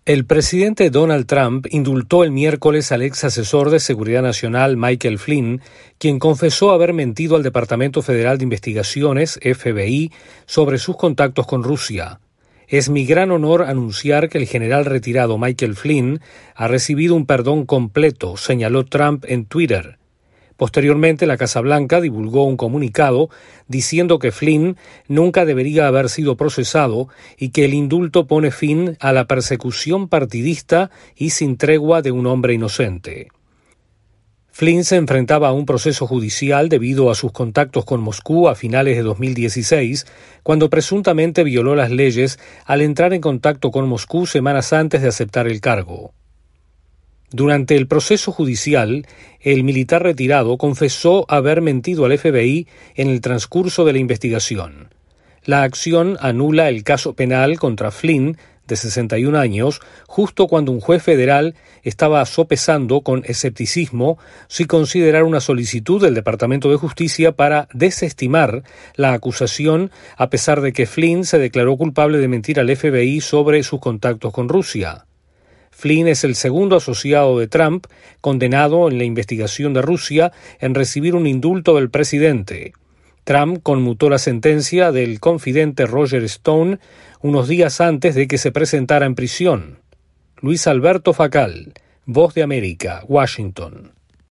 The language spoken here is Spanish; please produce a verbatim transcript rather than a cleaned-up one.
El presidente Donald Trump indultó el miércoles al ex asesor de Seguridad Nacional Michael Flynn, quien confesó haber mentido al Departamento Federal de Investigaciones, F B I, sobre sus contactos con Rusia. Es mi gran honor anunciar que el general retirado Michael Flynn ha recibido un perdón completo, señaló Trump en Twitter. Posteriormente, la Casa Blanca divulgó un comunicado diciendo que Flynn nunca debería haber sido procesado y que el indulto pone fin a la persecución partidista y sin tregua de un hombre inocente. Flynn se enfrentaba a un proceso judicial debido a sus contactos con Moscú a finales de dos mil dieciséis, cuando presuntamente violó las leyes al entrar en contacto con Moscú semanas antes de aceptar el cargo. Durante el proceso judicial, el militar retirado confesó haber mentido al F B I en el transcurso de la investigación. La acción anula el caso penal contra Flynn, de sesenta y un años, justo cuando un juez federal estaba sopesando con escepticismo si considerar una solicitud del Departamento de Justicia para desestimar la acusación, a pesar de que Flynn se declaró culpable de mentir al F B I sobre sus contactos con Rusia. Flynn es el segundo asociado de Trump condenado en la investigación de Rusia en recibir un indulto del presidente. Trump conmutó la sentencia del confidente Roger Stone unos días antes de que se presentara en prisión. Luis Alberto Facal, Voz de América, Washington.